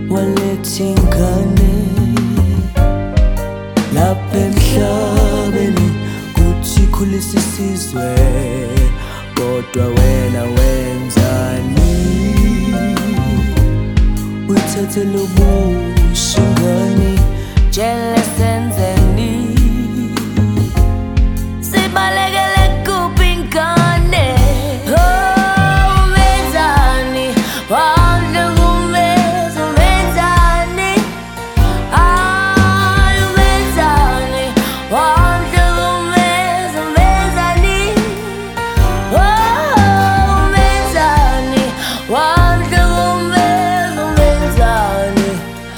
waletha ingane lapha emhlabeni kuthi ikhulise isizwe, kodwa wena wenzani? Uyithathele ubusha ingane, tshela senzeni? Sibalekele kuphi ingane? Wenzani? Wamhle kumeza, wenzani? Wenzani? Wamhle kumeza, wenzani? Wenzani? Wamhle kumeza, wenzani?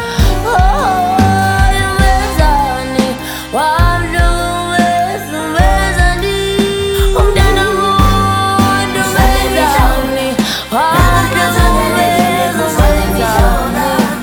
Wenzani? Wamhle kumeza, wenzani? Umntana wonke wenzani? Wamhle kumeza, wenzani?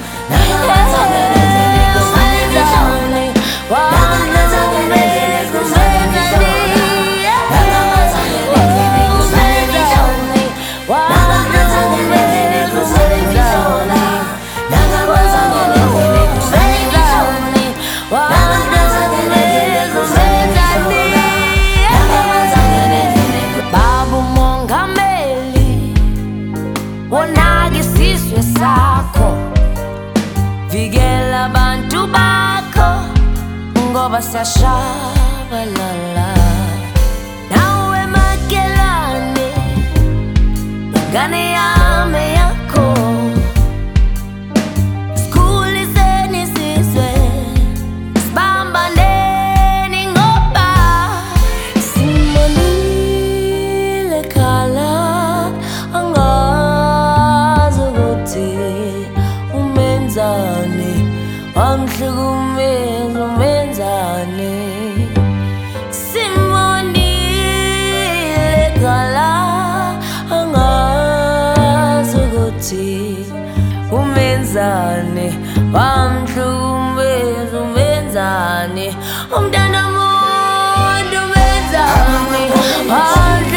Baba umongameli, wonake isizwe sakho, vikela abantu bakho ngoba siyashabalala. Nawe Makelane, ingane yami yakho, sikhulizeni isizwe, sibambaneni ngoba simonile khala, angazi ukuthi umenzani, wamhlukumeza umenzani. Simonile khala, angazi ukuthi umenzani, wamhlukumeza umenzani. Umntana womuntu umenzani,